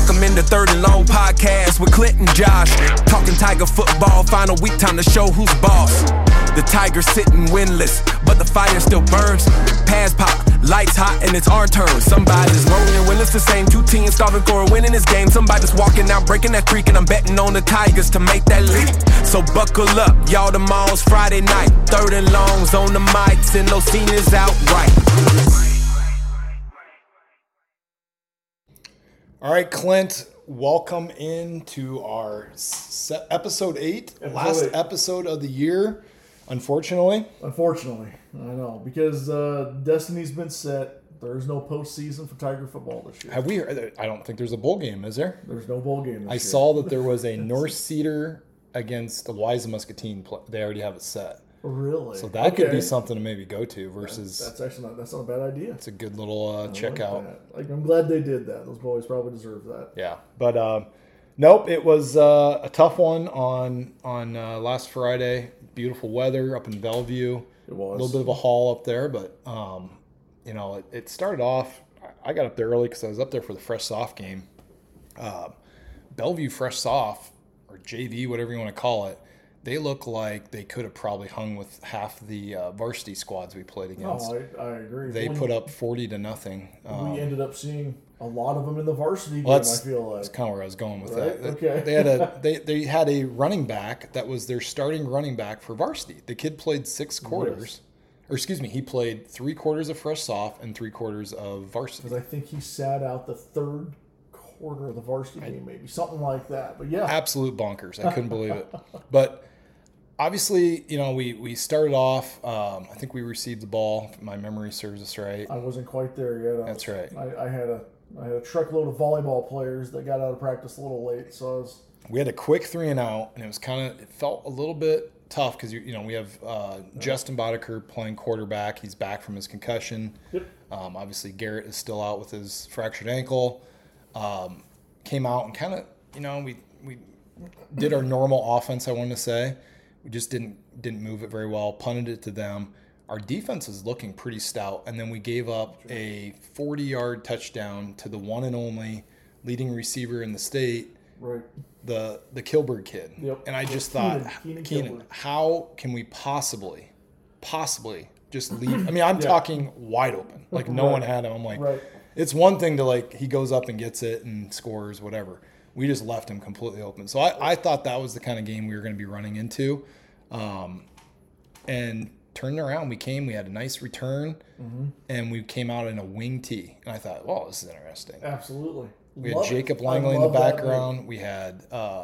Welcome in the Third and Long podcast with Clint and Josh. Talking Tiger football, final week, time to show who's boss. The Tigers sitting winless, but the fire still burns. Pass pop, lights hot, and it's our turn. Somebody's rolling when it's the same. Two teams starving for a win in this game. Somebody's walking out, breaking that creek, and I'm betting on the Tigers to make that leap. So buckle up, y'all, tomorrow's Friday night. Third and Longs on the mics, and those seniors out right. All right, Clint, welcome into our episode 8, last episode of the year, unfortunately. Unfortunately, I know, because destiny's been set. There's no postseason for Tiger football this year. Have we heard? I don't think there's a bowl game, is there? There's no bowl game this year. I saw that there was a North Cedar against the Wise Muscatine. They already have it set. Really? So that could be something to maybe go to versus... That's actually not a bad idea. It's a good little checkout. Like, I'm glad they did that. Those boys probably deserve that. Yeah. But, nope, it was a tough one on last Friday. Beautiful weather up in Bellevue. It was. A little bit of a haul up there, but, it started off... I got up there early because I was up there for the Fresh Soft game. Bellevue Fresh Soft, or JV, whatever you want to call it, they look like they could have probably hung with half the varsity squads we played against. Oh, I agree. They put up 40-0. We ended up seeing a lot of them in the varsity game, I feel like. That's kind of where I was going with that. Okay. They had a running back that was their starting running back for varsity. The kid played 6 quarters. Yes. Or excuse me, he played 3 quarters of Fresh Soft and 3 quarters of varsity. Because I think he sat out the third quarter of the varsity game, maybe. Something like that. But yeah. Absolute bonkers. I couldn't believe it. But... obviously, we started off, I think we received the ball, if my memory serves us right. I wasn't quite there yet. That's right. I had a truckload of volleyball players that got out of practice a little late, so we had a quick 3 and out, and it felt a little bit tough because we have Justin Boddicker playing quarterback. He's back from his concussion. Yep. Obviously, Garrett is still out with his fractured ankle. Came out and kind of, we did our normal offense, I want to say. We just didn't move it very well, punted it to them. Our defense is looking pretty stout, and then we gave up a 40-yard touchdown to the one and only leading receiver in the state, right? The Kilberg kid. Yep. And I just thought, Keenan, how can we possibly just leave? I mean, I'm talking wide open, like no one had him. I'm like, It's one thing to he goes up and gets it and scores, whatever. We just left him completely open. So I thought that was the kind of game we were going to be running into. And turned around. We had a nice return, and we came out in a wing tee. And I thought, well, this is interesting. Absolutely. We had Jacob Langley in the background. We had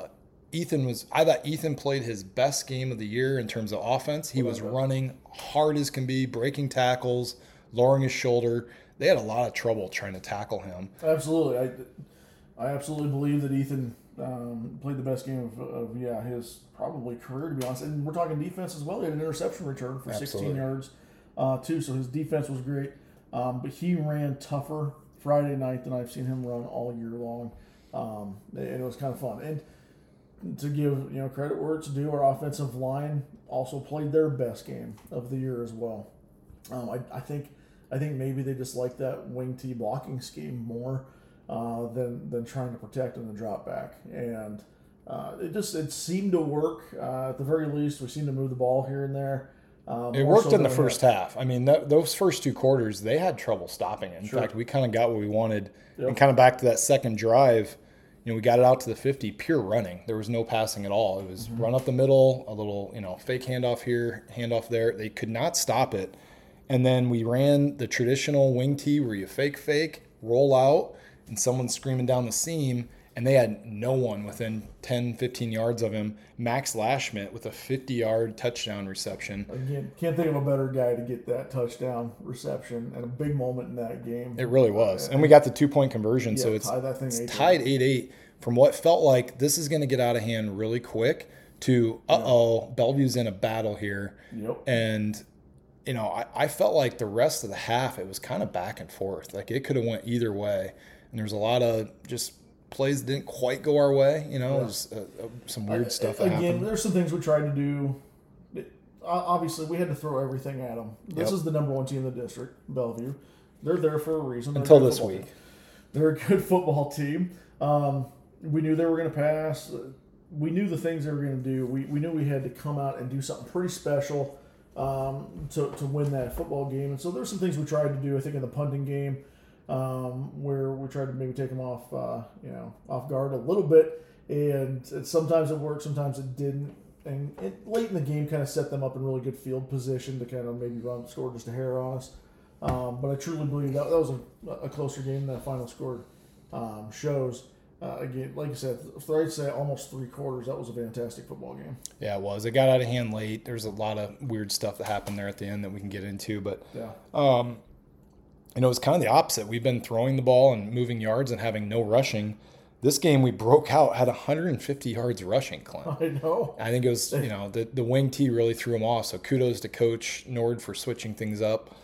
I thought Ethan played his best game of the year in terms of offense. He was running hard as can be, breaking tackles, lowering his shoulder. They had a lot of trouble trying to tackle him. Absolutely. I absolutely believe that Ethan played the best game of his probably career, to be honest. And we're talking defense as well. He had an interception return for 16 yards, too. So his defense was great. But he ran tougher Friday night than I've seen him run all year long. And it was kind of fun. And to give credit where it's due, our offensive line also played their best game of the year as well. I think maybe they just like that wing tee blocking scheme more. Than trying to protect in the drop back, and it seemed to work. At the very least, we seemed to move the ball here and there. It worked in the first half. I mean, those first 2 quarters, they had trouble stopping it. In fact, we kind of got what we wanted, and kind of back to that second drive. We got it out to the 50, pure running. There was no passing at all. It was run up the middle, a little fake handoff here, handoff there. They could not stop it, and then we ran the traditional wing tee where you fake, roll out. And someone's screaming down the seam, and they had no one within 10, 15 yards of him. Max Lashmit with a 50-yard touchdown reception. Again, can't think of a better guy to get that touchdown reception and a big moment in that game. It really was. And we got the 2-point conversion, so it's tied 8-8 from what felt like this is going to get out of hand really quick to, Bellevue's in a battle here. Yep. And I felt like the rest of the half, it was kind of back and forth. Like it could have went either way. And there's a lot of just plays that didn't quite go our way. There's some weird stuff that happened. Again, there's some things we tried to do. Obviously, we had to throw everything at them. This is the number 1 team in the district, Bellevue. They're there for a reason. Until this week. They're a good football team. We knew they were going to pass. We knew the things they were going to do. We knew we had to come out and do something pretty special to win that football game. And so there's some things we tried to do, I think, in the punting game where we tried to maybe take them off guard a little bit. And sometimes it worked, sometimes it didn't. And late in the game kind of set them up in really good field position to kind of maybe score just a hair on us. But I truly believe that was a closer game than that final score shows. Again, like I said, I'd say almost 3 quarters. That was a fantastic football game. Yeah, it was. It got out of hand late. There's a lot of weird stuff that happened there at the end that we can get into. But, it was kind of the opposite. We've been throwing the ball and moving yards and having no rushing. This game we broke out, had 150 yards rushing, Clint. I know. I think it was, the wing tee really threw him off. So kudos to Coach Nord for switching things up.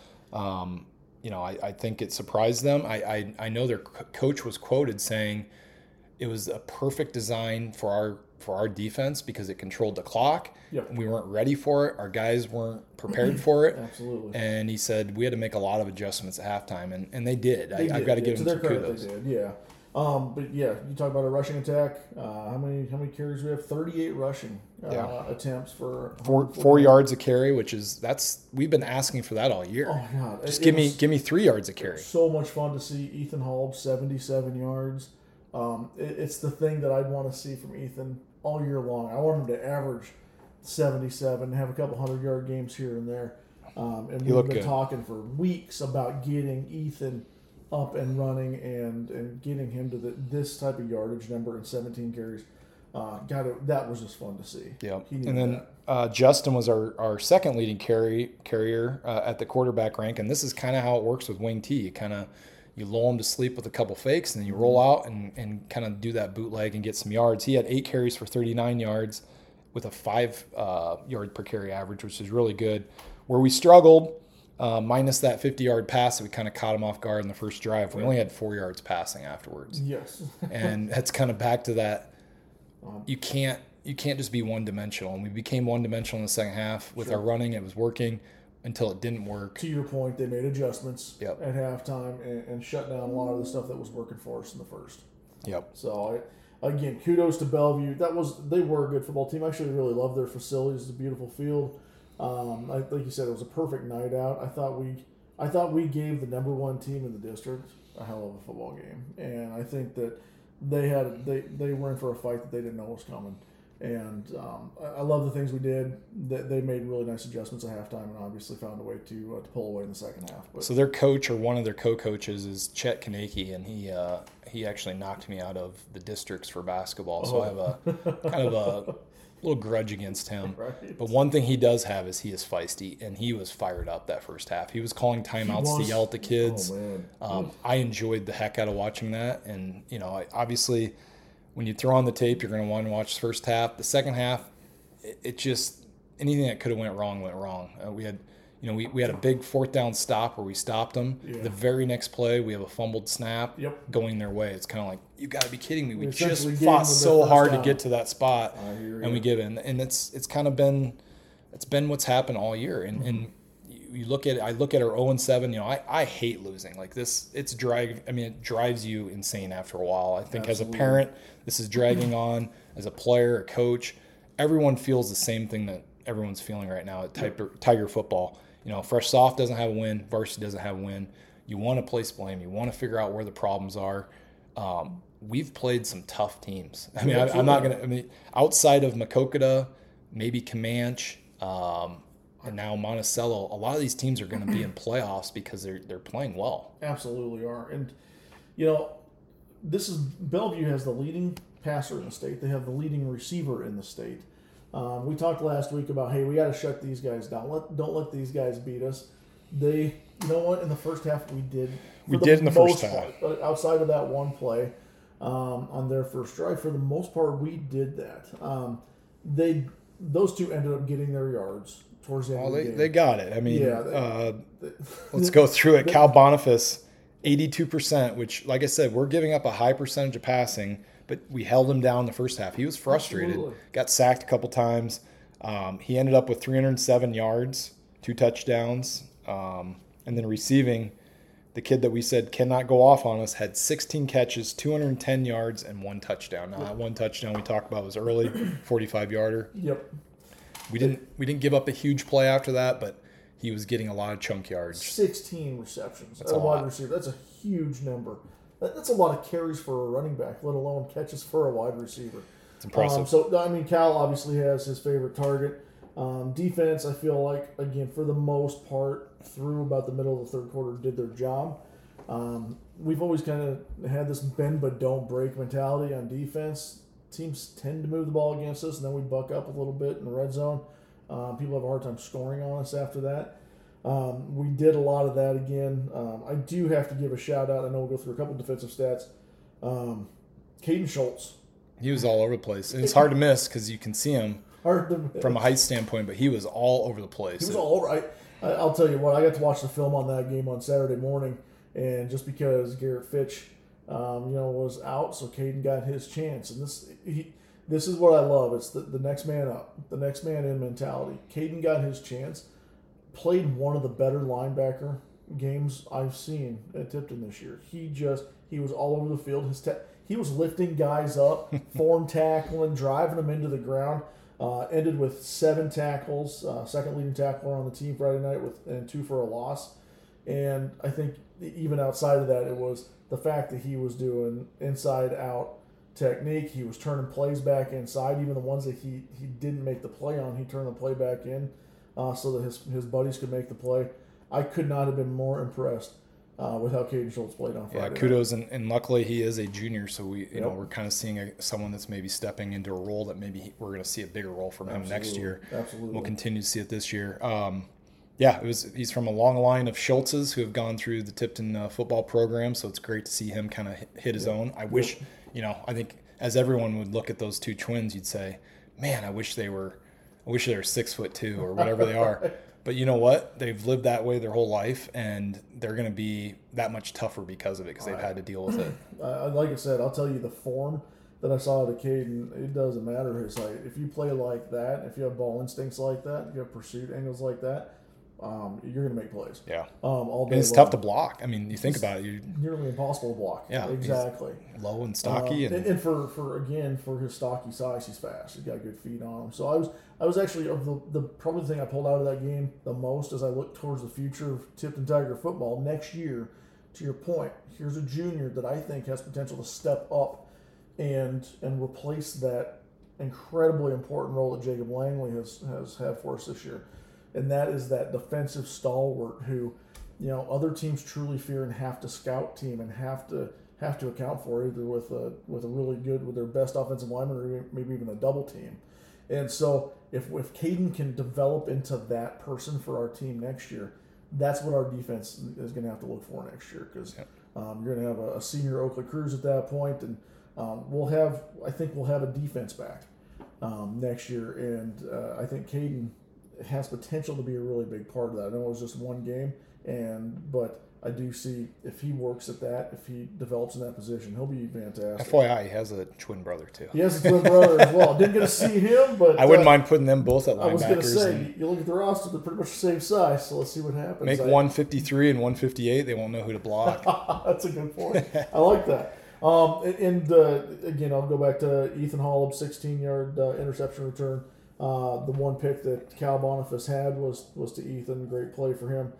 I think it surprised them. I know their coach was quoted saying it was a perfect design for our defense because it controlled the clock. Yep. We weren't ready for it. Our guys weren't prepared for it. Absolutely. And he said we had to make a lot of adjustments at halftime, and they did. I've got to give them some kudos. They did, yeah. But yeah, you talk about a rushing attack. How many carries we have? 38 rushing attempts for 4 yards a carry, we've been asking for that all year. Oh my God! Just give me 3 yards a carry. So much fun to see Ethan Halb 77 yards. It's the thing that I'd want to see from Ethan all year long. I want him to average 77, have a couple 100-yard games here and there. And we've been talking for weeks about getting Ethan up and running and getting him to this type of yardage number and 17 carries. That was just fun to see. Yep. And then Justin was our second leading carrier at the quarterback rank, and this is kind of how it works with wing T. You lull him to sleep with a couple fakes, and then you roll out and kind of do that bootleg and get some yards. He had 8 carries for 39 yards with a 5 yard per carry average, which is really good. Where we struggled, minus that 50-yard pass that we kind of caught him off guard in the first drive, we only had 4 yards passing afterwards. Yes. And that's kind of back to that. You can't just be one-dimensional. And we became one-dimensional in the second half. With our running, it was working until it didn't work. To your point, they made adjustments at halftime and shut down a lot of the stuff that was working for us in the first. Yep. So, again, kudos to Bellevue. They were a good football team. I actually really love their facilities. It's a beautiful field. Like you said, it was a perfect night out. I thought we gave the number 1 team in the district a hell of a football game, and I think that they were in for a fight that they didn't know was coming. And I love the things we did. They made really nice adjustments at halftime, and obviously found a way to pull away in the second half. But. So their coach, or one of their co-coaches, is Chet Kaneki, and he actually knocked me out of the districts for basketball. So I have a kind of a little grudge against him. Right. But one thing he does have is he is feisty, and he was fired up that first half. He was calling timeouts to yell at the kids. Oh, man. I enjoyed the heck out of watching that, and obviously when you throw on the tape, you're going to want to watch the first half. The second half, it just anything that could have went wrong went wrong. We had a big 4th down stop where we stopped them. Yeah. The very next play, we have a fumbled snap going their way. It's kind of like, you got to be kidding me. We just fought so hard to get to that spot, and we give in. And it's kind of been what's happened all year. And you look at I look at our 0-7. I hate losing like this. It drives you insane after a while. I think as a parent, this is dragging on. As a player, a coach, everyone feels the same thing that everyone's feeling right now at Tiger football. Fresh Soft doesn't have a win. Varsity doesn't have a win. You want to place blame. You want to figure out where the problems are. We've played some tough teams. I'm not going to – outside of Maquoketa, maybe Comanche, and now Monticello, a lot of these teams are going to be in playoffs because they're playing well. Absolutely are. And, Bellevue has the leading passer in the state. They have the leading receiver in the state. We talked last week about, hey, we got to shut these guys down. Don't let these guys beat us. You know what? In the first half, we did. We did in the first half. Outside of that one play on their first drive, for the most part, we did that. Those two ended up getting their yards towards the end of the game. They got it. Let's go through it. Cal Boniface, 82%, which, like I said, we're giving up a high percentage of passing, but we held him down the first half. He was frustrated. Absolutely. Got sacked a couple times. He ended up with 307 yards, 2 touchdowns, and then receiving, the kid that we said cannot go off on us, had 16 catches, 210 yards, and 1 touchdown. Now, that 1 touchdown we talked about was early, 45-yarder. Yep. We didn't give up a huge play after that, but he was getting a lot of chunk yards. 16 receptions. That's a a wide lot. receiver. That's a huge number. That's a lot of carries for a running back, let alone catches for a wide receiver. It's impressive. Cal obviously has his favorite target. Defense, I feel like, again, for the most part, through about the middle of the third quarter, did their job. We've always kind of had this bend but don't break mentality on defense. Teams tend to move the ball against us, and then we buck up a little bit in the red zone. People have a hard time scoring on us after that. We did a lot of that again. I do have to give a shout out. I know we'll go through a couple defensive stats. Caden Schultz. He was all over the place. And it's hard to miss because you can see him from a height standpoint, but he was all over the place. He was all over. I'll tell you what, I got to watch the film on that game on Saturday morning, and just because Garrett Fitch was out, so Caden got his chance. And this is what I love. It's the next man up, the next man in mentality. Caden got his chance, played one of the better linebacker games I've seen at Tipton this year. He was all over the field. He was lifting guys up, form tackling, driving them into the ground. Ended with 7 tackles, second leading tackler on the team Friday night and 2 for a loss. And I think even outside of that, it was the fact that he was doing inside-out technique. He was turning plays back inside. Even the ones that he didn't make the play on, he turned the play back in so that his buddies could make the play. I could not have been more impressed with how Caden Schultz played on Friday. Yeah, kudos, and luckily he is a junior, so we're kind of seeing someone that's maybe stepping into a role that maybe we're going to see a bigger role from him next year. Absolutely, we'll continue to see it this year. He's from a long line of Schultzes who have gone through the Tipton football program, so it's great to see him kind of hit his own. I wish, I think as everyone would look at those two twins, you'd say, man, I wish they were 6'2" or whatever they are. But you know what? They've lived that way their whole life, and they're going to be that much tougher because of it, because they've had to deal with it. Like I said, I'll tell you the form that I saw at Caden, it doesn't matter his height. If you play like that, if you have ball instincts like that, if you have pursuit angles like that, you're going to make plays. Yeah. All day and it's long. tough to block. I mean, you think about it. Nearly impossible to block. Yeah. Exactly. Low and stocky. And for his stocky size, he's fast. He's got good feet on him. So I was actually, probably the thing I pulled out of that game the most as I look towards the future of Tipton Tiger football next year, to your point, here's a junior that I think has potential to step up and replace that incredibly important role that Jacob Langley has had for us this year. And that is that defensive stalwart who, other teams truly fear and have to scout team and have to account for, either with a really good, with their best offensive lineman, or maybe even a double team. And so if Caden can develop into that person for our team next year, that's what our defense is going to have to look for next year, because you're going to have a senior Oakley Cruz at that point, and we'll have a defense back next year, and I think Caden has potential to be a really big part of that. I know it was just one game, but I do see if he works at that, if he develops in that position, he'll be fantastic. FYI, he has a twin brother too. He has a twin brother as well. Didn't get to see him, but I wouldn't mind putting them both at linebackers. I was going to say, you look at the roster, they're pretty much the same size, so let's see what happens. Make 153 and 158, they won't know who to block. That's a good point. I like that. Again, I'll go back to Ethan Hollub, 16-yard interception return. The one pick that Cal Boniface had was to Ethan. Great play for him.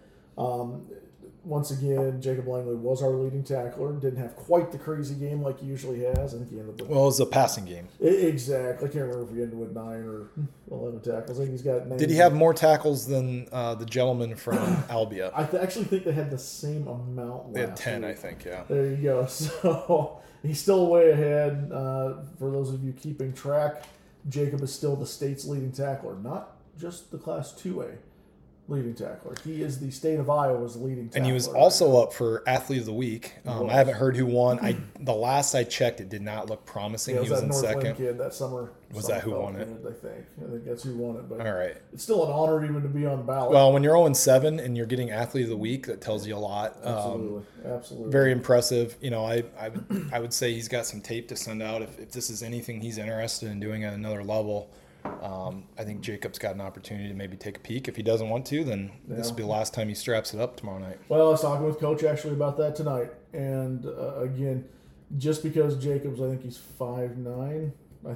Once again, Jacob Langley was our leading tackler. Didn't have quite the crazy game like he usually has. I think he ended up with... Well, it was a passing game. Exactly. I can't remember if he ended with 9 or 11 tackles. I think he's got 9. Did he have more tackles than the gentleman from Albia? I actually think they had the same amount. They had 10, I think, yeah. There you go. So he's still way ahead. For those of you keeping track, Jacob is still the state's leading tackler, not just the Class 2A leading tackler. He is the state of Iowa's leading tackler. And he was also up for Athlete of the Week. I haven't heard who won. The last I checked, it did not look promising. Yeah, he was in Northland second. Kid that summer. Was that who won it? I think that's who won it. But all right. It's still an honor even to be on the ballot. Well, when you're 0-7 and you're getting Athlete of the Week, that tells you a lot. Absolutely. Very impressive. I would say he's got some tape to send out if this is anything he's interested in doing at another level. I think Jacob's got an opportunity to maybe take a peek. If he doesn't want to, then this will be the last time he straps it up tomorrow night. Well, I was talking with Coach actually about that tonight. And, again, just because Jacobs, I think he's 5'9", like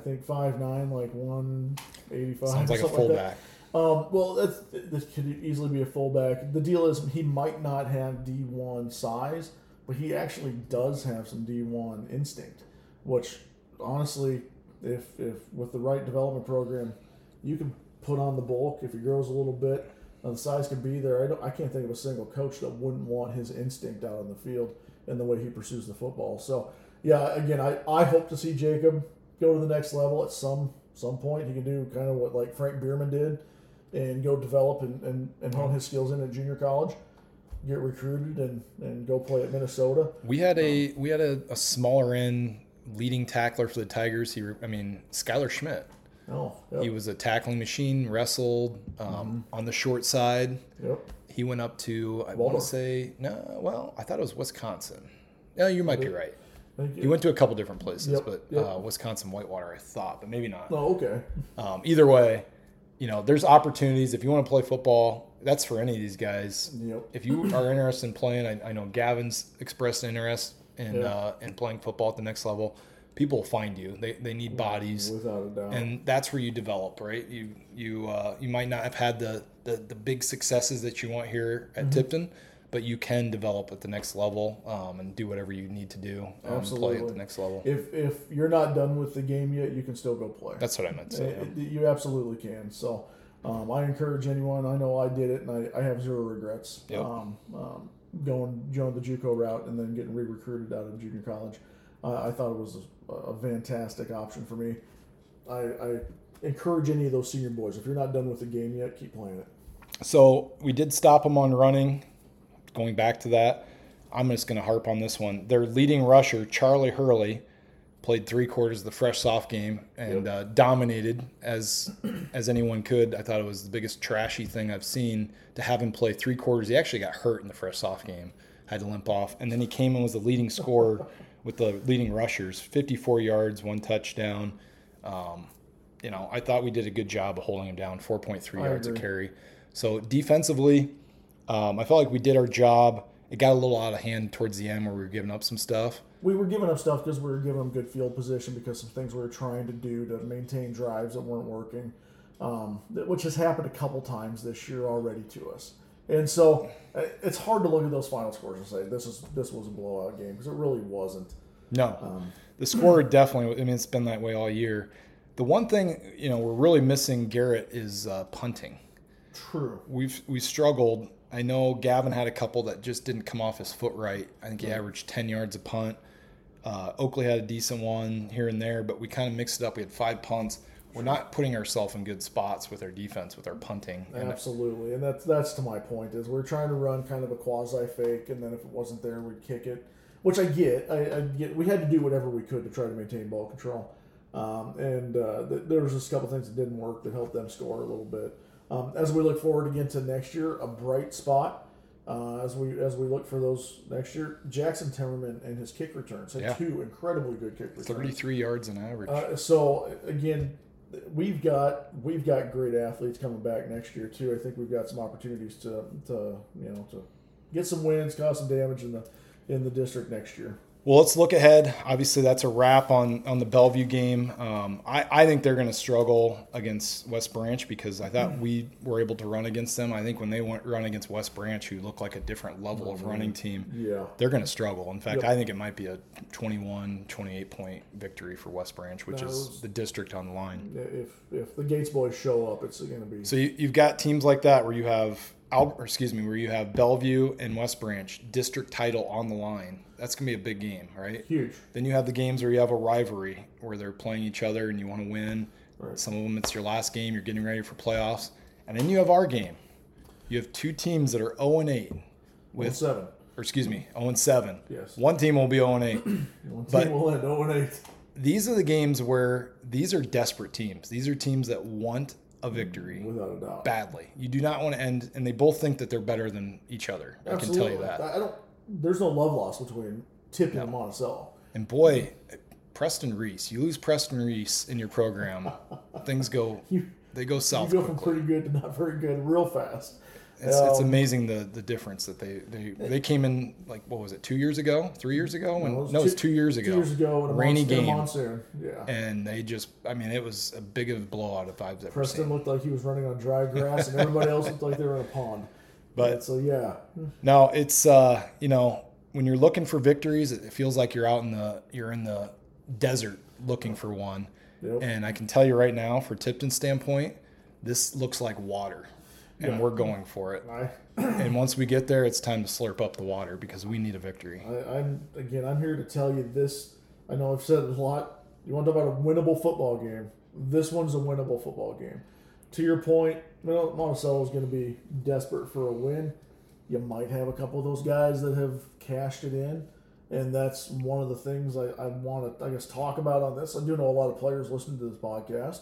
185. Sounds like a fullback. Well, this could easily be a fullback. The deal is he might not have D1 size, but he actually does have some D1 instinct, which honestly, if with the right development program, you can put on the bulk. If he grows a little bit, the size can be there. I can't think of a single coach that wouldn't want his instinct out on the field and the way he pursues the football. So, yeah, again, I hope to see Jacob go to the next level at some point. He can do kind of what like Frank Bierman did and go develop and hone his skills in at junior college, get recruited and go play at Minnesota. We had a smaller end leading tackler for the Tigers. Skylar Schmidt. Oh, yep. He was a tackling machine, wrestled on the short side. Yep. He went up to, I want to say, I thought it was Wisconsin. No, you might be right. He went to a couple different places, but Wisconsin Whitewater, I thought, but maybe not. Oh, okay. Either way, there's opportunities. If you want to play football, that's for any of these guys. Yep. If you are interested in playing, I know Gavin's expressed interest in playing football at the next level. People will find you. They need bodies, without a doubt, and that's where you develop, right? You might not have had the big successes that you want here at Tipton, but you can develop at the next level and do whatever you need to do and play at the next level. If you're not done with the game yet, you can still go play. That's what I meant to say. You absolutely can. So I encourage anyone. I know I did it, and I have zero regrets. Yep. Joining the JUCO route and then getting re-recruited out of junior college. I thought it was a fantastic option for me. I encourage any of those senior boys, if you're not done with the game yet, keep playing it. So we did stop them on running. Going back to that, I'm just going to harp on this one. Their leading rusher, Charlie Hurley, played 3/4 of the fresh soft game and dominated as anyone could. I thought it was the biggest trashy thing I've seen to have him play 3/4. He actually got hurt in the fresh soft game, had to limp off. And then he came in was the leading scorer with the leading rushers, 54 yards, 1 touchdown. I thought we did a good job of holding him down, 4.3 yards a carry. So defensively, I felt like we did our job. It got a little out of hand towards the end where we were giving up some stuff. We were giving up stuff because we were giving them good field position because some things we were trying to do to maintain drives that weren't working, which has happened a couple times this year already to us. And so it's hard to look at those final scores and say this was a blowout game because it really wasn't. No, the score definitely. It's been that way all year. The one thing we're really missing, Garrett, is punting. True. We struggled. I know Gavin had a couple that just didn't come off his foot right. I think he averaged 10 yards a punt. Oakley had a decent one here and there, but we kind of mixed it up. We had 5 punts. We're not putting ourselves in good spots with our defense, with our punting. Absolutely, and that's to my point, is we're trying to run kind of a quasi-fake, and then if it wasn't there, we'd kick it, which I get. I get. We had to do whatever we could to try to maintain ball control. There was just a couple things that didn't work that helped them score a little bit. As we look forward again to next year, a bright spot as we look for those next year, Jackson Timmerman and his kick returns had 2 incredibly good kick returns. 33 yards an average. So again, we've got great athletes coming back next year too. I think we've got some opportunities to get some wins, cause some damage in the district next year. Well, let's look ahead. Obviously, that's a wrap on the Bellevue game. I think they're going to struggle against West Branch because I thought we were able to run against them. I think when they run against West Branch, who look like a different level of running team, they're going to struggle. In fact, I think it might be a 21, 28-point victory for West Branch, which is the district on the line. If the Gates boys show up, it's going to be... So you've got teams like that where you have Bellevue and West Branch, district title on the line. That's going to be a big game, right? Huge. Then you have the games where you have a rivalry where they're playing each other and you want to win. Right. Some of them, it's your last game. You're getting ready for playoffs. And then you have our game. You have 2 teams that are 0-8. 0-7. 0-7. Yes. One team will be 0-8. One team will end 0-8. These are the games where these are desperate teams. These are teams that want a victory. Without a doubt. Badly. You do not want to end, and they both think that they're better than each other. Absolutely. I can tell you that. There's no love loss between Tipton and Monticello. And boy, Preston Reese, you lose Preston Reese in your program, things go south. You go from pretty good to not very good real fast. It's amazing the difference that they came in, like, what was it, 2 years ago, 3 years ago? No, it's 2 years ago. 2 years ago, in a rainy game. Monsoon. Yeah. And they just, I mean, it was a big of a blowout if I've ever Preston seen. looked like he was running on dry grass, and everybody else looked like they were in a pond. But so yeah. No, it's when you're looking for victories, it feels like you're in the desert looking for one. Yep. And I can tell you right now, for Tipton's standpoint, this looks like water. And we're going for it. And once we get there, it's time to slurp up the water because we need a victory. I'm here to tell you this. I know I've said it a lot. You want to talk about a winnable football game? This one's a winnable football game. To your point, Monticello's going to be desperate for a win. You might have a couple of those guys that have cashed it in, and that's one of the things I want to, talk about on this. I do know a lot of players listening to this podcast.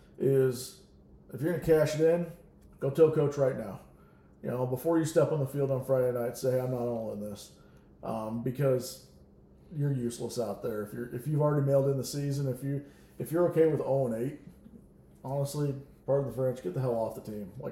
Is if you're going to cash it in, go tell coach right now. Before you step on the field on Friday night, say I'm not all in this, because you're useless out there. If you've already mailed in the season, if you're okay with 0-8, honestly, pardon the French, get the hell off the team. Like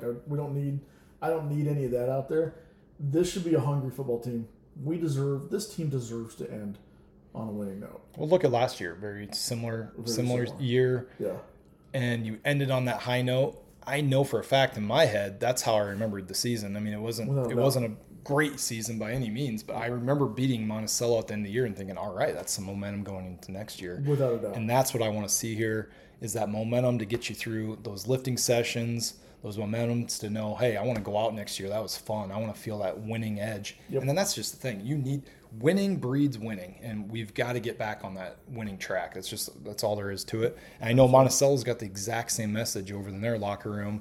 I don't need any of that out there. This should be a hungry football team. This team deserves to end on a winning note. Well, look at last year, very similar year. Yeah, and you ended on that high note. I know for a fact in my head that's how I remembered the season. I mean, it wasn't a great season by any means, but I remember beating Monticello at the end of the year and thinking, all right, that's some momentum going into next year. Without a doubt. And that's what I want to see here is that momentum to get you through those lifting sessions, those momentums to know, hey, I want to go out next year. That was fun. I want to feel that winning edge. Yep. And then that's just the thing. Winning breeds winning, and we've got to get back on that winning track. That's all there is to it. And I know Monticello's got the exact same message over in their locker room.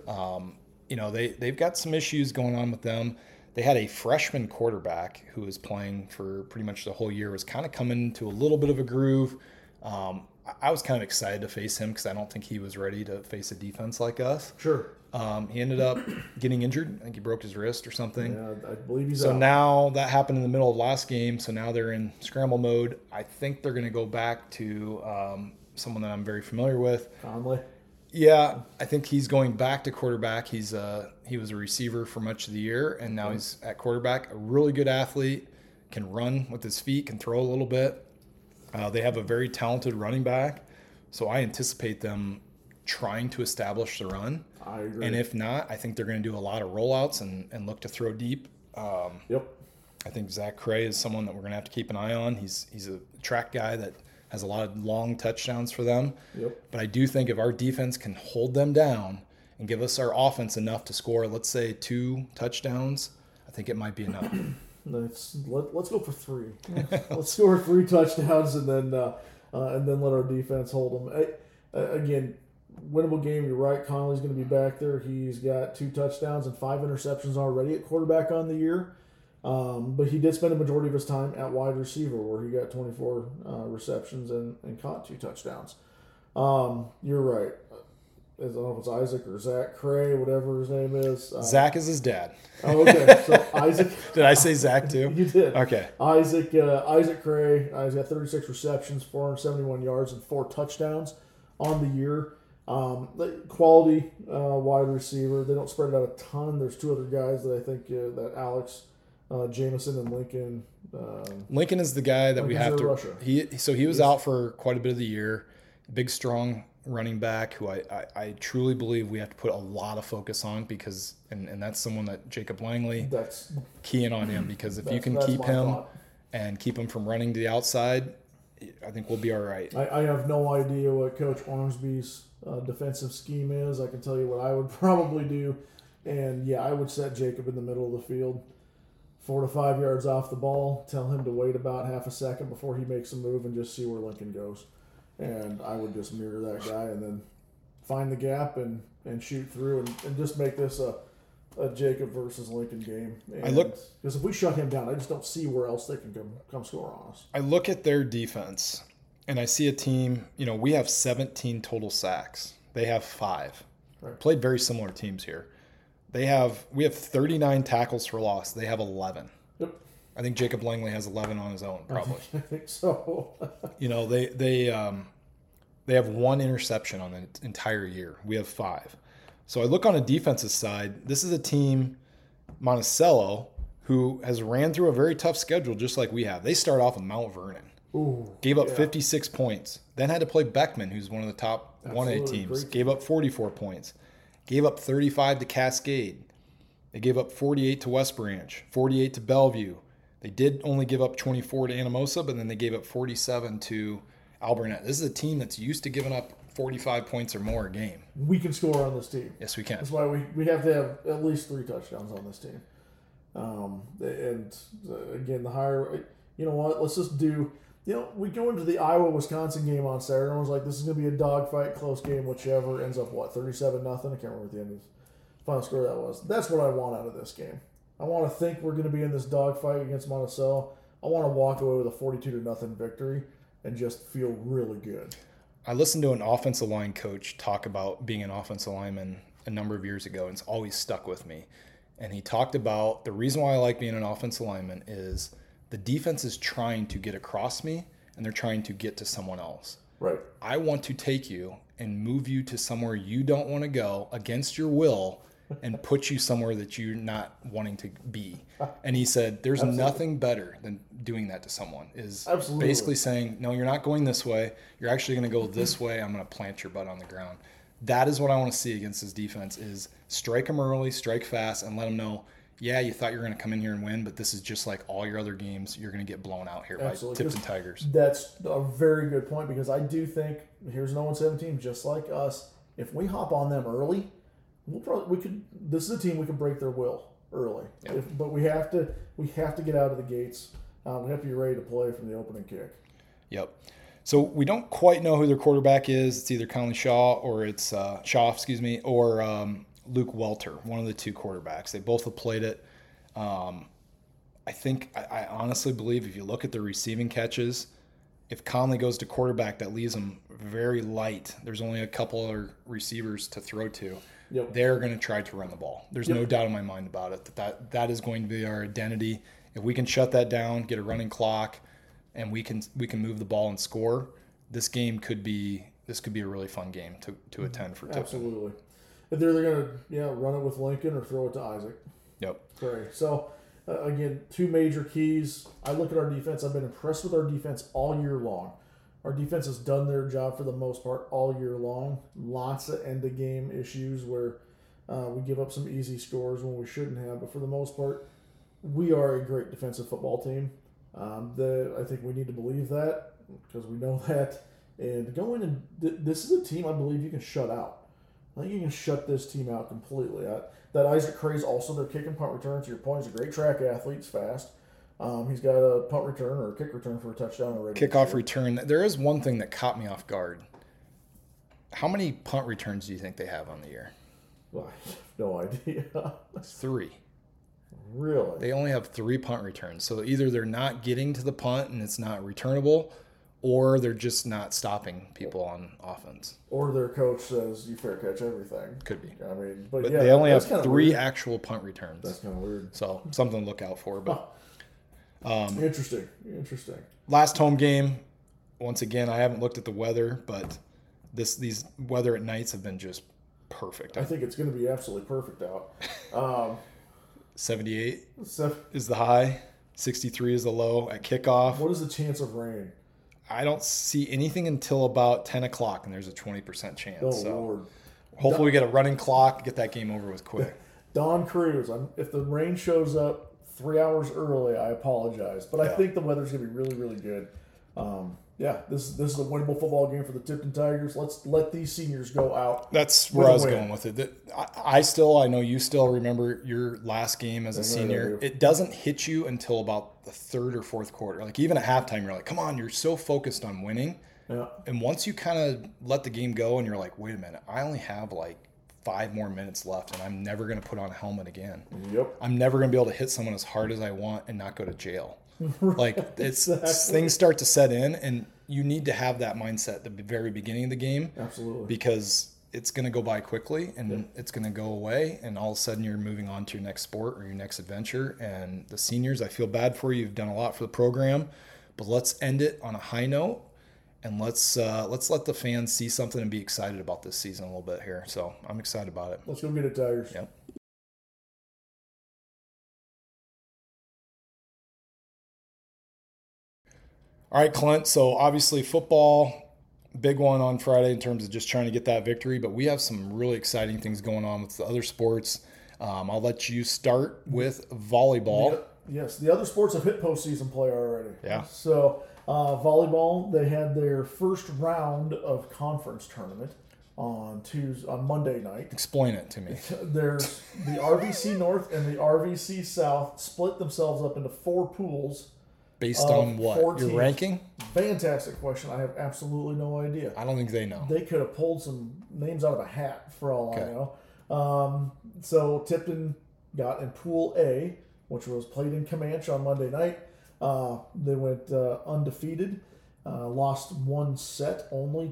Yep. They've got some issues going on with them. They had a freshman quarterback who was playing for pretty much the whole year, was kind of coming into a little bit of a groove. I was kind of excited to face him because I don't think he was ready to face a defense like us. Sure. He ended up getting injured. I think he broke his wrist or something. Yeah, I believe he's so out. Now that happened in the middle of last game. So now they're in scramble mode. I think they're going to go back to someone that I'm very familiar with. Conley. Yeah, I think he's going back to quarterback. He was a receiver for much of the year, and now he's at quarterback. A really good athlete, can run with his feet, can throw a little bit. They have a very talented running back, so I anticipate them trying to establish the run. I agree. And if not, I think they're going to do a lot of rollouts and look to throw deep. Yep. I think Zach Cray is someone that we're going to have to keep an eye on. He's a track guy that has a lot of long touchdowns for them. Yep. But I do think if our defense can hold them down and give us our offense enough to score, let's say 2 touchdowns, I think it might be enough. Let's go for 3. Let's score 3 touchdowns and then let our defense hold them. Again, winnable game. You're right. Conley's going to be back there. He's got 2 touchdowns and 5 interceptions already at quarterback on the year. But he did spend a majority of his time at wide receiver, where he got 24 receptions and caught 2 touchdowns. You're right. I don't know if it's Isaac or Zach Cray, whatever his name is. Zach is his dad. Oh, okay. So Isaac. Did I say Zach too? You did. Okay. Isaac Cray. He's got 36 receptions, 471 yards, and 4 touchdowns on the year. Quality wide receiver. They don't spread it out a ton. There's 2 other guys that I think that Alex Jameson and Lincoln. Lincoln is the guy that we have to. Russia. He was out for quite a bit of the year. Big, strong running back who I truly believe we have to put a lot of focus on because and that's someone that Jacob Langley That's keying on him because if you can keep him and keep him from running to the outside, I think we'll be all right. I have no idea what Coach Ormsby's defensive scheme is. I can tell you what I would probably do, and yeah, I would set Jacob in the middle of the field, 4 to 5 yards off the ball. Tell him to wait about half a second before he makes a move and just see where Lincoln goes. And I would just mirror that guy and then find the gap and shoot through and just make this a Jacob versus Lincoln game. Because if we shut him down, I just don't see where else they can come score on us. I look at their defense and I see a team, we have 17 total sacks. They have 5. Right. Played very similar teams here. We have 39 tackles for loss. They have 11. Yep. I think Jacob Langley has 11 on his own, probably. I think so. They They have 1 interception on the entire year. We have 5. So I look on the defensive side. This is a team, Monticello, who has ran through a very tough schedule just like we have. They start off with Mount Vernon. Ooh, gave up 56 points. Then had to play Beckman, who's one of the top 1A teams. Gave up 44 points. Gave up 35 to Cascade. They gave up 48 to West Branch, 48 to Bellevue. They did only give up 24 to Anamosa, but then they gave up 47 to Alburnett. This is a team that's used to giving up 45 points or more a game. We can score on this team. Yes, we can. That's why we have to have at least 3 touchdowns on this team. Again, the higher, you know what, let's just do, we go into the Iowa-Wisconsin game on Saturday, and I was like, this is going to be a dogfight, close game, whichever, ends up, 37-0? I can't remember what the end of the final score that was. That's what I want out of this game. I want to think we're going to be in this dogfight against Monticello. I want to walk away with a 42-0 victory and just feel really good. I listened to an offensive line coach talk about being an offensive lineman a number of years ago, and it's always stuck with me. And he talked about the reason why I like being an offensive lineman is the defense is trying to get across me, and they're trying to get to someone else. Right. I want to take you and move you to somewhere you don't want to go against your will and put you somewhere that you're not wanting to be. And he said, there's nothing better than doing that to someone, is basically saying, no, you're not going this way. You're actually going to go this way. I'm going to plant your butt on the ground. That is what I want to see against this defense, is strike them early, strike fast, and let them know, yeah, you thought you were going to come in here and win, but this is just like all your other games. You're going to get blown out here by Tipton Tigers. That's a very good point, because I do think, here's an 0-17, just like us. If we hop on them early, this is a team we can break their will early. Yep. But we have to get out of the gates. We have to be ready to play from the opening kick. Yep. So we don't quite know who their quarterback is. It's either Conley Shaw or it's or Luke Welter, one of the 2 quarterbacks. They both have played it. I honestly believe if you look at the receiving catches, if Conley goes to quarterback, that leaves them very light. There's only a couple other receivers to throw to. Yep. They're going to try to run the ball. There's no doubt in my mind about it. That is going to be our identity. If we can shut that down, get a running clock, and we can move the ball and score, this could be a really fun game to attend for Tipton. Absolutely. They're either going to run it with Lincoln or throw it to Isaac. Yep. Great. So, again, 2 major keys. I look at our defense. I've been impressed with our defense all year long. Our defense has done their job for the most part all year long. Lots of end-of-game issues where we give up some easy scores when we shouldn't have. But for the most part, we are a great defensive football team. I think we need to believe that, because we know that. And going and this is a team I believe you can shut out. I think you can shut this team out completely. That Isaac Cray's also their kick and punt return. To your point, he's a great track athlete. He's fast. He's got a punt return or a kick return for a touchdown already. Kickoff return. There is one thing that caught me off guard. How many punt returns do you think they have on the year? Well, I have no idea. 3. Really? They only have 3 punt returns. So either they're not getting to the punt and it's not returnable, or they're just not stopping people on offense. Or their coach says you fair catch everything. Could be. I mean, but they only have 3 weird. actual punt returns. That's kind of weird. So something to look out for. But interesting. Last home game. Once again, I haven't looked at the weather, but these weather at nights have been just perfect. I think it's going to be absolutely perfect out. 78 is the high, 63 is the low at kickoff. What is the chance of rain? I don't see anything until about 10 o'clock, and there's a 20% chance. Oh, so Lord. Hopefully we get a running clock, get that game over with quick. Don Cruz, if the rain shows up 3 hours early, I apologize. But I think the weather's going to be really, really good. This is a winnable football game for the Tipton Tigers. Let's let these seniors go out. That's where I was going with it. I know you still remember your last game as a senior. It doesn't hit you until about the 3rd or 4th quarter. Like even at halftime, you're like, come on, you're so focused on winning. Yeah. And once you kind of let the game go and you're like, wait a minute, I only have like 5 more minutes left and I'm never going to put on a helmet again. Yep. I'm never going to be able to hit someone as hard as I want and not go to jail. Right, like things start to set in, and you need to have that mindset at the very beginning of the game. Absolutely. Because it's going to go by quickly and it's going to go away, and all of a sudden you're moving on to your next sport or your next adventure. And the seniors, I feel bad for you. You've done a lot for the program, but let's end it on a high note and let's let the fans see something and be excited about this season a little bit here. So I'm excited about it. Let's go get it, Tigers. Yep. All right, Clint. So obviously football, big one on Friday in terms of just trying to get that victory. But we have some really exciting things going on with the other sports. I'll let you start with volleyball. Yes, the other sports have hit postseason play already. Yeah. So volleyball, they had their first round of conference tournament on Monday night. Explain it to me. There's the RVC North and the RVC South split themselves up into 4 pools. Based on what? Your ranking? Fantastic question. I have absolutely no idea. I don't think they know. They could have pulled some names out of a hat for all I know. So Tipton got in Pool A, which was played in Comanche on Monday night. They went undefeated, lost 1 set only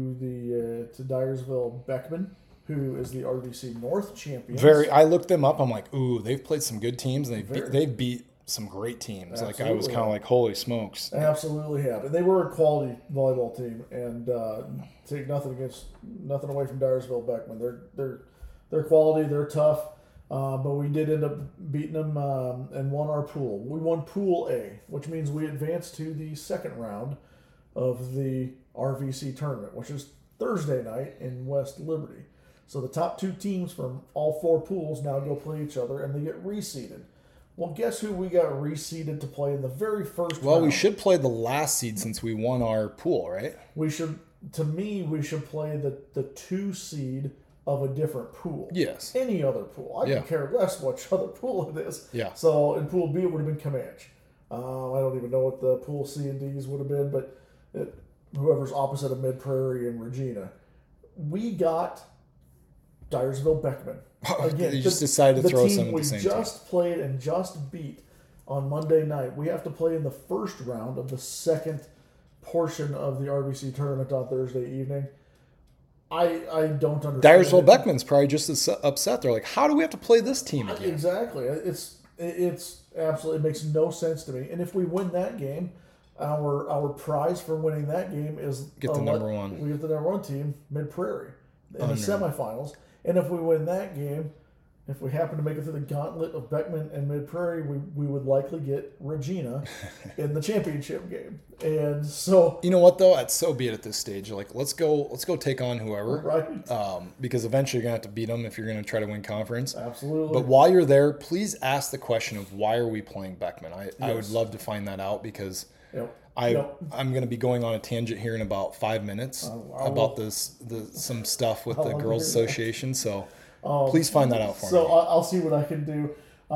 to Dyersville Beckman, who is the RVC North champion. I looked them up. I'm like, ooh, they've played some good teams, and they've beat some great teams. Absolutely. Like I was kind of like, holy smokes. Absolutely have. And they were a quality volleyball team, and take nothing away from Dyersville Beckman. They're quality, they're tough. But we did end up beating them and won our pool. We won Pool A, which means we advanced to the second round of the RVC tournament, which is Thursday night in West Liberty. So the top 2 teams from all 4 pools now go play each other, and they get reseeded. Well, guess who we got reseeded to play in the very first round? Well, we should play the last seed since we won our pool, right? We should play the 2 seed of a different pool. Yes. Any other pool. I could care less which other pool it is. Yeah. So in Pool B, it would have been Comanche. I don't even know what the Pool C and D's would have been, but whoever's opposite of Mid Prairie and Regina. We got Dyersville Beckman. Again, you just decided to throw some at the same time. We just played and just beat on Monday night. We have to play in the first round of the second portion of the RVC tournament on Thursday evening. I don't understand. Dyersville Beckman's probably just as upset. They're like, how do we have to play this team again? Exactly. It's absolutely, it makes no sense to me. And if we win that game, our prize for winning that game is get the number 1. We get the number 1 team, Mid Prairie, in the semifinals. And if we win that game, if we happen to make it through the gauntlet of Beckman and Mid Prairie, we would likely get Regina in the championship game. And so, you know what though, so be it at this stage. Like let's go take on whoever, right? Because eventually you're gonna have to beat them if you're gonna try to win conference. Absolutely. But while you're there, please ask the question of why are we playing Beckman? I would love to find that out because. I'm going to be going on a tangent here in about 5 minutes about some stuff with the Girls Association. So please find that out for me. So I'll see what I can do.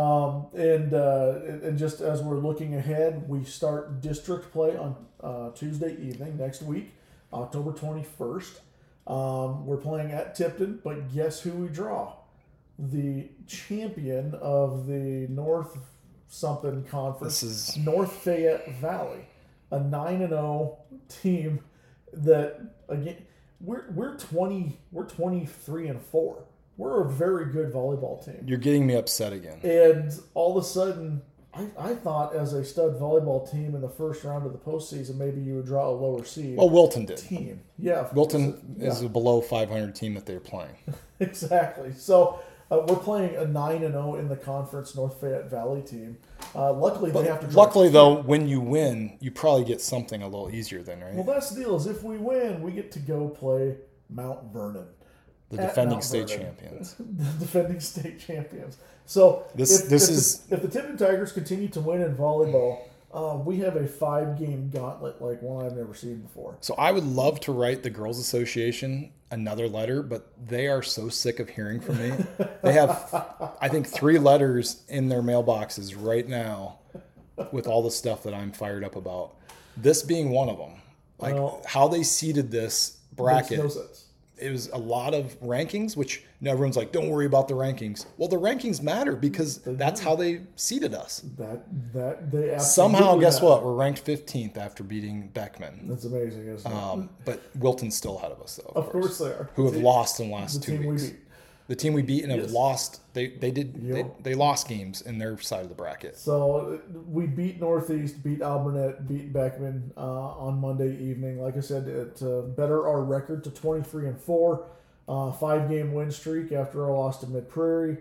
And just as we're looking ahead, we start district play on Tuesday evening next week, October 21st. We're playing at Tipton, but guess who we draw? The champion of the North something conference. This is North Fayette Valley. A 9-0 team that again we're 23-4. We're a very good volleyball team. You're getting me upset again. And all of a sudden, I thought as a stud volleyball team in the first round of the postseason, maybe you would draw a lower seed. Well, Wilton did. Team, yeah. Wilton is a below 500 team that they're playing. Exactly. So we're playing a 9-0 in the conference North Fayette Valley team. Luckily, they have to. Luckily, though, when you win, you probably get something a little easier then, right? Well, that's the deal. Is if we win, we get to go play Mount Vernon, the defending state champions. The defending state champions. So if the Tipton Tigers continue to win in volleyball, we have a 5-game gauntlet like one I've never seen before. So I would love to write the Girls Association another letter, but they are so sick of hearing from me. They have, I think, 3 letters in their mailboxes right now with all the stuff that I'm fired up about. This being one of them. Like how they seeded this bracket. Makes no sense. It was a lot of rankings, which everyone's like, don't worry about the rankings. Well, the rankings matter because that's how they seeded us. That they absolutely somehow, guess what? We're ranked 15th after beating Beckman. That's amazing, isn't it? But Wilton's still ahead of us, though. Of course they are. Who have lost in the last 2 weeks. We beat. The team we beat and have lost, they lost games in their side of the bracket. So we beat Northeast, beat Albernet, beat Beckman on Monday evening. Like I said, it better our record to 23-4, 5-game win streak after our loss to Mid Prairie.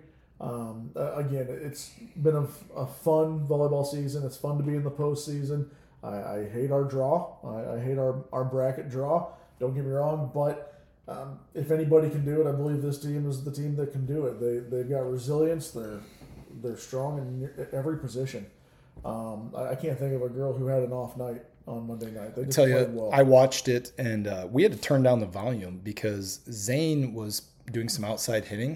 Again, it's been a fun volleyball season. It's fun to be in the postseason. I hate our draw. I hate our bracket draw. Don't get me wrong, but if anybody can do it, I believe this team is the team that can do it. They've got resilience. They're strong in every position. I can't think of a girl who had an off night on Monday night. They just played well. I watched it, and we had to turn down the volume because Zane was doing some outside hitting.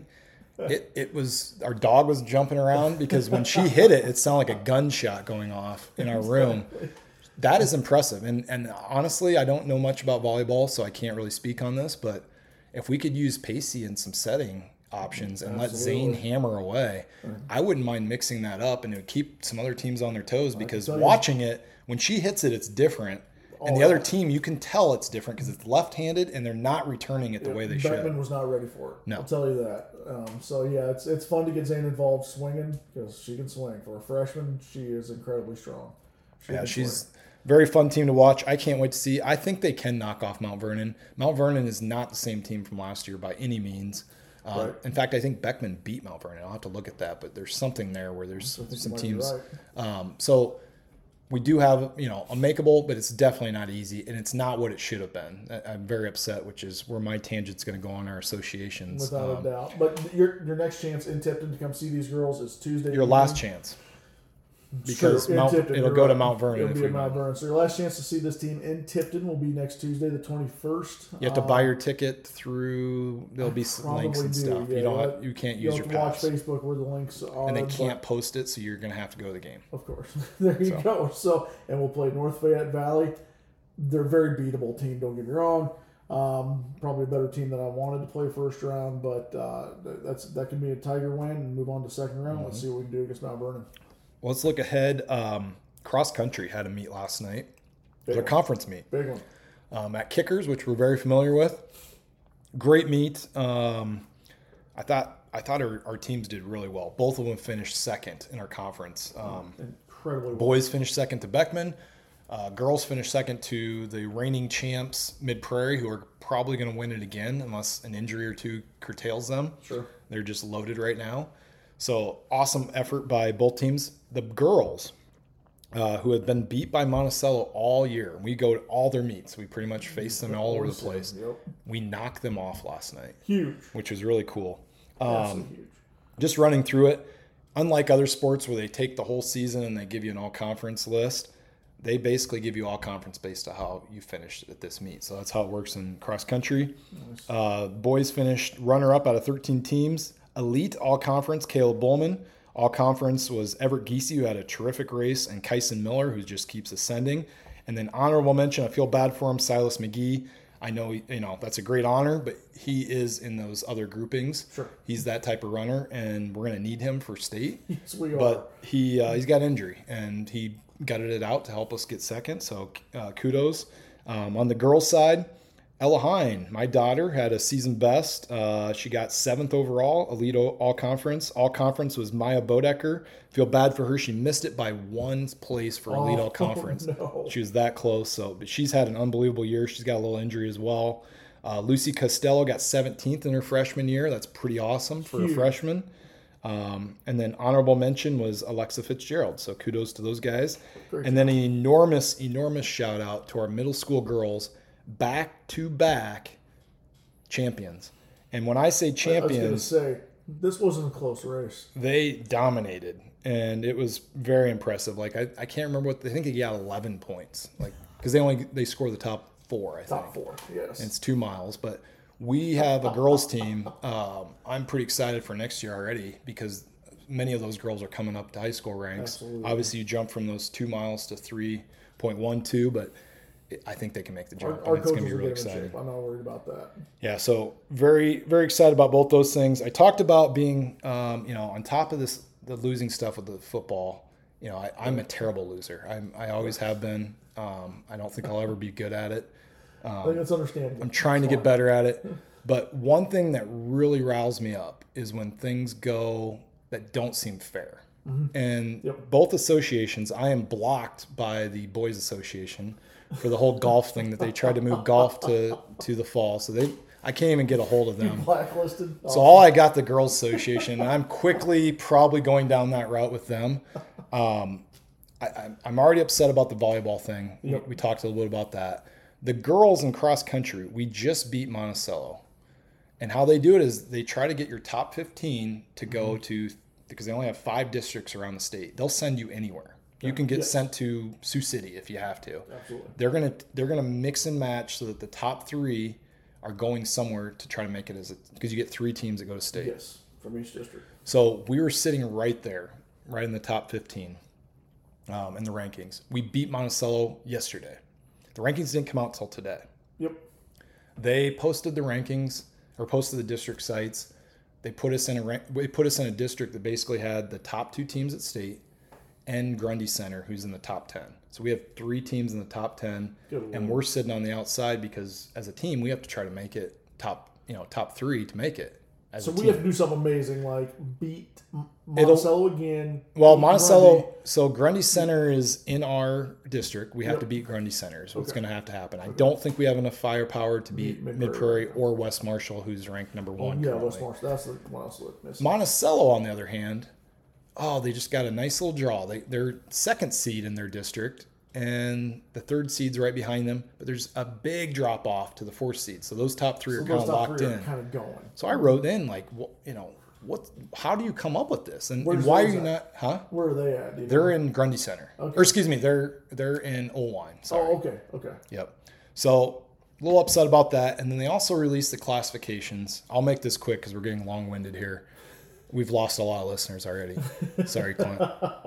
It was, our dog was jumping around because when she hit it, it sounded like a gunshot going off in our room. That is impressive. And honestly, I don't know much about volleyball, so I can't really speak on this. But if we could use Pacey in some setting options and let Zane hammer away, I wouldn't mind mixing that up. And it would keep some other teams on their toes because watching it, when she hits it, it's different. And the other team, you can tell it's different because it's left-handed and they're not returning it the way they should. Beckman was not ready for it. No. I'll tell you that. So, yeah, it's fun to get Zane involved swinging because she can swing. For a freshman, she is incredibly strong. She's very fun team to watch. I can't wait to see. I think they can knock off Mount Vernon. Mount Vernon is not the same team from last year by any means. Right. In fact, I think Beckman beat Mount Vernon. I'll have to look at that, but there's something there where there's some teams. Right. So we do have, a makeable, but it's definitely not easy, and it's not what it should have been. I'm very upset, which is where my tangent's going to go on our associations. Without a doubt. But your next chance in Tipton to come see these girls is Tuesday. Your last chance. Because it'll go to Mount Vernon. It'll be at Mount Vernon. So your last chance to see this team in Tipton will be next Tuesday, the 21st. You have to buy your ticket through. There'll be links and stuff. Yeah, you can't use your pass. Watch Facebook where the links are. And they can't post it, so you're going to have to go to the game. Of course. There you go. So, and we'll play North Fayette Valley. They're a very beatable team. Don't get me wrong. Probably a better team than I wanted to play first round, but that can be a Tiger win and move on to second round. Let's see what we can do against Mount Vernon. Well, let's look ahead. Cross country had a meet last night. Their conference meet. Big one. At Kickers, which we're very familiar with. Great meet. I thought our teams did really well. Both of them finished second in our conference. Incredibly well. Boys finished second to Beckman. Girls finished second to the reigning champs, Mid Prairie, who are probably going to win it again unless an injury or two curtails them. Sure. They're just loaded right now. So awesome effort by both teams. The girls, who have been beat by Monticello all year, we go to all their meets. We pretty much face them all over the place. Yep. We knocked them off last night. Huge. Which was really cool. Absolutely huge. Just running through it, unlike other sports where they take the whole season and they give you an all-conference list, they basically give you all-conference based on how you finished at this meet. So that's how it works in cross-country. Nice. Boys finished runner-up out of 13 teams. Elite all-conference, Caleb Bowman. All-conference was Everett Giese, who had a terrific race, and Kyson Miller, who just keeps ascending. And then honorable mention, I feel bad for him, Silas McGee. I know, that's a great honor, but he is in those other groupings. Sure. He's that type of runner, and we're going to need him for state. Yes, we are. But he's got injury, and he gutted it out to help us get second, so kudos. On the girls' side, Ella Hine, my daughter, had a season best. She got 7th overall, Elite All-Conference. All-Conference was Maya Bodecker. Feel bad for her. She missed it by 1 place for Elite All-Conference. No. She was that close. But she's had an unbelievable year. She's got a little injury as well. Lucy Costello got 17th in her freshman year. That's pretty awesome for a freshman. And then honorable mention was Alexa Fitzgerald. So kudos to those guys. And then an enormous shout out to our middle school girls. Back-to-back champions. And when I say champions, I was going to say, this wasn't a close race. They dominated, and it was very impressive. Like, I can't remember I think they got 11 points. Like, because they score the top 4, I think. Top 4, yes. And it's 2 miles, but we have a girls team. I'm pretty excited for next year already because many of those girls are coming up to high school ranks. Absolutely. Obviously, you jump from those 2 miles to 3.12, but I think they can make the jump. Our it's going to coaches be really will get them in exciting. shape. I'm not worried about that. Yeah, so very, very excited about both those things. I talked about being, on top of the losing stuff with the football. I'm a terrible loser. I always have been. I don't think I'll ever be good at it. I think that's understandable. I'm trying to get better at it. But one thing that really riles me up is when things go that don't seem fair. And both associations, I am blocked by the Boys Association for the whole golf thing that they tried to move golf to the fall. So I can't even get a hold of them. Blacklisted. So all I got the Girls Association, and I'm quickly probably going down that route with them. I'm already upset about the volleyball thing. We talked a little bit about that. The girls in cross country, we just beat Monticello. And how they do it is they try to get your top 15 to go to, because they only have 5 districts around the state. They'll send you anywhere. You can get sent to Sioux City if you have to. Absolutely. They're gonna mix and match so that the top 3 are going somewhere to try to make it because you get 3 teams that go to state. Yes, from each district. So we were sitting right there, right in the top 15 in the rankings. We beat Monticello yesterday. The rankings didn't come out till today. Yep. They posted the rankings or posted the district sites. They put us in a district that basically had the top 2 teams at state and Grundy Center, who's in the top 10. So we have 3 teams in the top 10, and we're sitting on the outside because as a team we have to try to make it top 3 to make it. So we have to do something amazing, like beat Monticello again. Well, Monticello, so Grundy Center is in our district. We have to beat Grundy Center is what's going to have to happen. I don't think we have enough firepower to beat Mid-Prairie or West Marshall, who's ranked number 1 currently. West Marshall, that's the one else missing. Monticello, on the other hand, they just got a nice little draw. They're second seed in their district, and the 3rd seed's right behind them. But there's a big drop off to the 4th seed. So those top 3 are kind of locked in. Kind of going. So I wrote in how do you come up with this? And why are you not? Huh? Where are they at? They're in Grundy Center. Okay. Or excuse me, they're in Oelwein. Sorry. Oh, okay. Yep. So a little upset about that. And then they also released the classifications. I'll make this quick because we're getting long-winded here. We've lost a lot of listeners already. Sorry, Clint.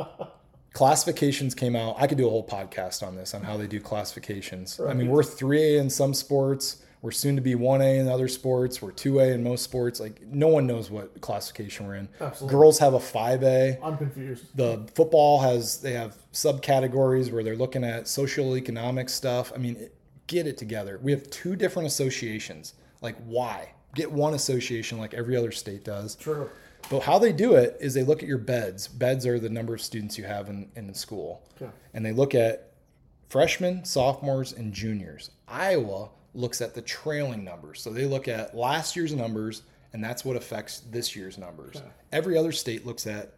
Classifications came out. I could do a whole podcast on this, on how they do classifications. Right. I mean, we're 3A in some sports. We're soon to be 1A in other sports. We're 2A in most sports. Like, no one knows what classification we're in. Absolutely. Girls have a 5A. I'm confused. The football they have subcategories where they're looking at social economic stuff. I mean, get it together. We have 2 different associations. Like, why? Get one association like every other state does. True. But how they do it is they look at your beds. Beds are the number of students you have in the school. Okay. And they look at freshmen, sophomores, and juniors. Iowa looks at the trailing numbers. So they look at last year's numbers, and that's what affects this year's numbers. Okay. Every other state looks at,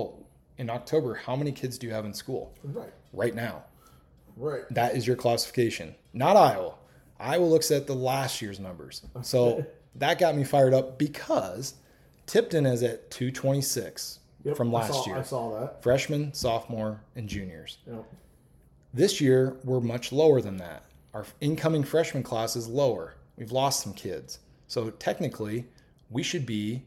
in October, how many kids do you have in school? Right now. Right. That is your classification. Not Iowa. Iowa looks at the last year's numbers. So that got me fired up because Tipton is at 226 from last year. I saw that. Freshmen, sophomore, and juniors. Yep. This year, we're much lower than that. Our incoming freshman class is lower. We've lost some kids. So technically, we should be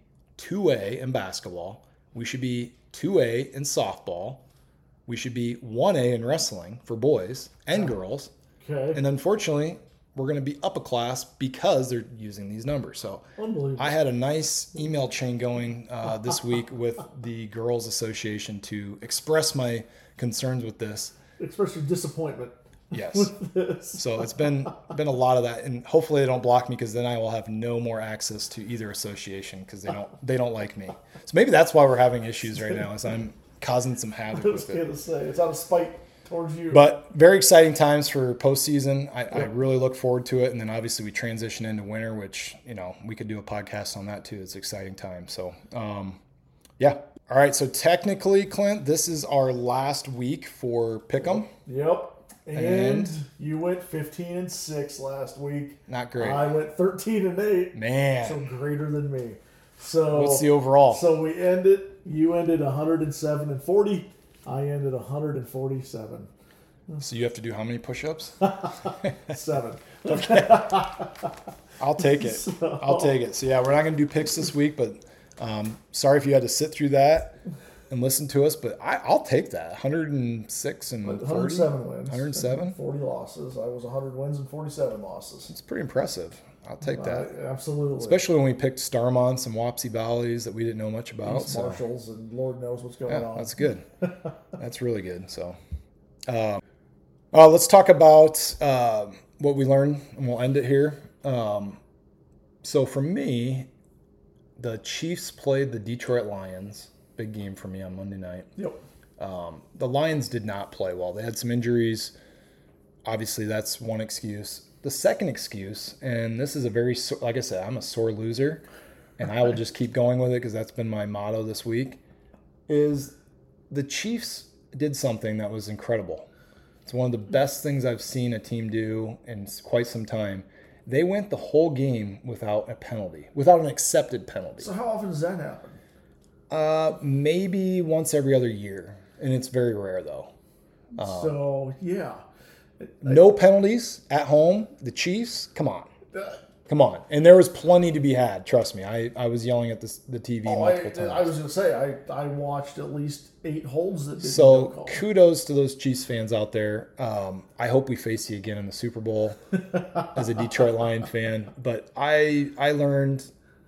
2A in basketball. We should be 2A in softball. We should be 1A in wrestling for boys and girls. Okay. And unfortunately, we're going to be up a class because they're using these numbers. So I had a nice email chain going this week with the Girls Association to express my concerns with this. Express your disappointment. Yes. With this. So it's been a lot of that, and hopefully they don't block me because then I will have no more access to either association because they don't like me. So maybe that's why we're having issues right now, is I'm causing some havoc with it. I was going to say, it's out of spite towards you. But very exciting times for postseason. I really look forward to it. And then obviously we transition into winter, which, we could do a podcast on that too. It's an exciting time. So, yeah. All right. So technically, Clint, this is our last week for Pick'em. Yep. And you went 15-6 last week. Not great. I went 13-8. Man. So greater than me. So what's the overall? So you ended 107-40. I ended 147. So you have to do how many push-ups? 7. Okay. I'll take it. So yeah, we're not going to do picks this week, but sorry if you had to sit through that and listen to us, but I'll take that. 106 and 40. 107 wins. 107? 40 losses. I was 100 wins and 47 losses. It's pretty impressive. I'll take that. Absolutely. Especially when we picked Starmonts and Wapsie Valleys that we didn't know much about. East Marshalls, and Lord knows what's going on. That's good. That's really good. So let's talk about what we learned, and we'll end it here. So for me, the Chiefs played the Detroit Lions. Big game for me on Monday night. Yep. The Lions did not play well. They had some injuries. Obviously, that's one excuse. The second excuse, and this is like I said, I'm a sore loser, and I will just keep going with it because that's been my motto this week, is the Chiefs did something that was incredible. It's one of the best things I've seen a team do in quite some time. They went the whole game without a penalty, without an accepted penalty. So how often does that happen? Maybe once every other year, and it's very rare though. So yeah, No penalties at home. The Chiefs, come on. And there was plenty to be had. Trust me. I was yelling at the TV multiple times. I was going to say, I watched at least 8 holds that didn't So go called. kudos to those Chiefs fans out there. I hope we face you again in the Super Bowl as a Detroit Lion fan. But I learned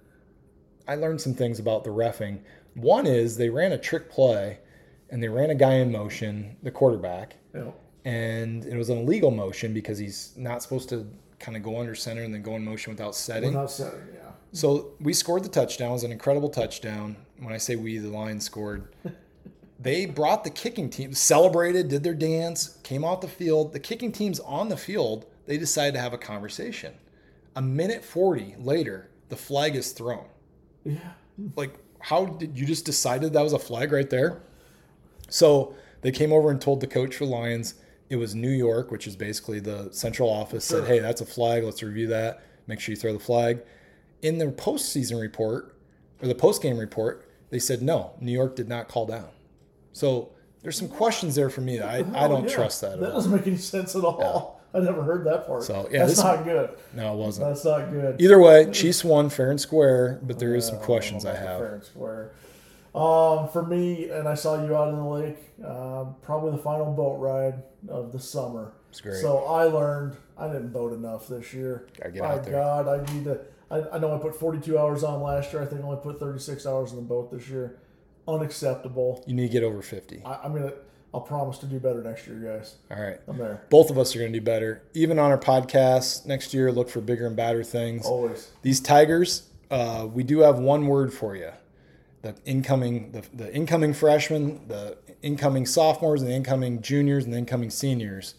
some things about the reffing. One is they ran a trick play, and they ran a guy in motion, the quarterback. Yeah. And it was an illegal motion because he's not supposed to kind of go under center and then go in motion without setting. Yeah. So we scored the touchdown. It was an incredible touchdown. When I say we, the Lions scored. They brought the kicking team, celebrated, did their dance, came off the field. The kicking team's on the field. They decided to have a conversation. A minute 40 later, the flag is thrown. Yeah. Like, how did you just decided that was a flag right there? So they came over and told the coach for Lions. It was New York, which is basically the central office, said, hey, that's a flag. Let's review that. Make sure you throw the flag. In their postseason report, or the postgame report, they said, no, New York did not call down. So there's some questions there for me that I don't trust that at all. That doesn't make any sense at all. I never heard that part. So, yeah, that's not good. No, it wasn't. That's not good. Either way, Chiefs won fair and square, but there is some questions I have. Fair and square. For me, and I saw you out in the lake, probably the final boat ride of the summer. It's great. So I learned I didn't boat enough this year. Gotta get out there. God, I need to. I know I put 42 hours on last year. I think I only put 36 hours in the boat this year. Unacceptable. You need to get over 50. I'll promise to do better next year, guys. All right. I'm there. Both of us are going to do better. Even on our podcast next year, look for bigger and badder things. Always. These Tigers, we do have one word for you. The incoming freshmen, the incoming sophomores, and the incoming juniors, and the incoming seniors.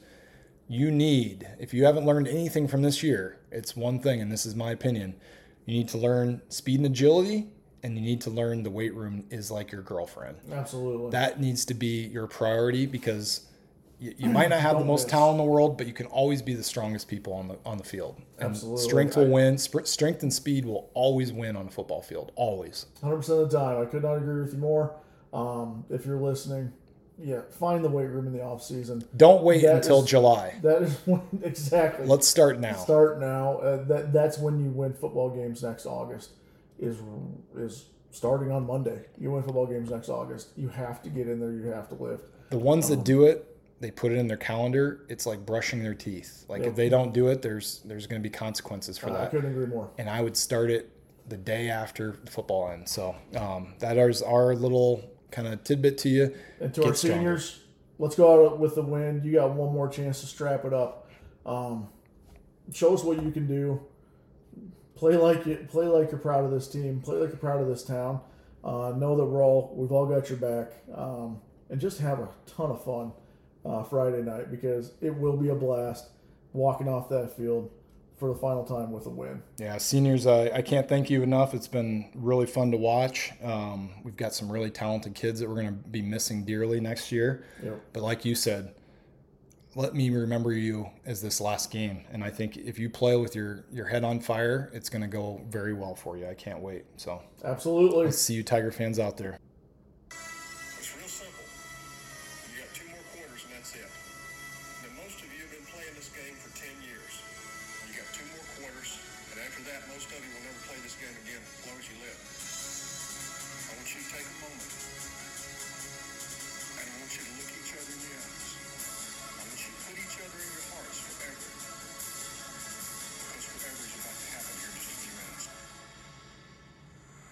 If you haven't learned anything from this year, it's one thing, and this is my opinion. You need to learn speed and agility, and you need to learn the weight room is like your girlfriend. Absolutely. That needs to be your priority because you might not have the most talent in the world, but you can always be the strongest people on the field. And Absolutely. Strength will win. Strength and speed will always win on a football field. Always. 100% of the time. I could not agree with you more. If you're listening, find the weight room in the off season. Don't wait until July. That is when, exactly. Let's start now. Start now. That's when you win football games next August. Is starting on Monday. You win football games next August. You have to get in there. You have to lift. The ones that do it, they put it in their calendar. It's like brushing their teeth. Like if they don't do it, there's going to be consequences for that. I couldn't agree more. And I would start it the day after the football ends. So that is our little kind of tidbit to you. And to our seniors, let's go out with the win. You got one more chance to strap it up. Show us what you can do. Play like you're proud of this team. Play like you're proud of this town. Know that we've all got your back. And just have a ton of fun Friday night because it will be a blast walking off that field for the final time with a win. Yeah, seniors, I can't thank you enough. It's been really fun to watch. We've got some really talented kids that we're going to be missing dearly next year. Yep. But like you said, let me remember you as this last game. And I think if you play with your head on fire, it's going to go very well for you. I can't wait. So absolutely. Let's see you Tiger fans out there. It's real simple. You got 2 more quarters and that's it. Now, most of you have been playing this game for 10 years. You got 2 more quarters, and after that, most of you will never play this game again as long as you live.